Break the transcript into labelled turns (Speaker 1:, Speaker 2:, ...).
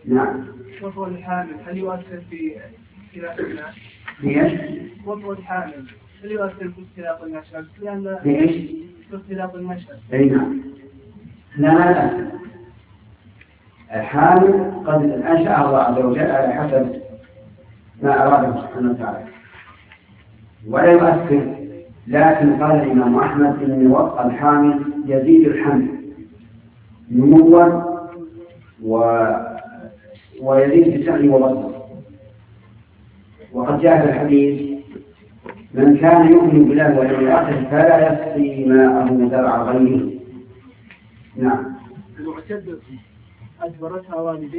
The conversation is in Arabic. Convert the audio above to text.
Speaker 1: نعم.
Speaker 2: وطء الحامل هل يؤثر في اختلاف الناس؟
Speaker 1: ليش؟
Speaker 2: وطء الحامل هل يؤثر في اختلاف النشأ؟
Speaker 1: ليش؟
Speaker 2: في اختلاف النشأ.
Speaker 1: أي نعم. لا يؤثر. الحامل قد أنشأ الله عز وجل على حسب ما أراده سبحانه وتعالى ولا يؤثر. لكن قال الإمام أحمد إن وطء الحامل يزيد الحمل نموا ويزيد في السمع والبصر. وقد جاء في الحديث من كان يؤمن بالله واليوم الآخر فلا يسقي ماءه زرع غيره. نعم.
Speaker 2: المعتدة أجبرتها والديه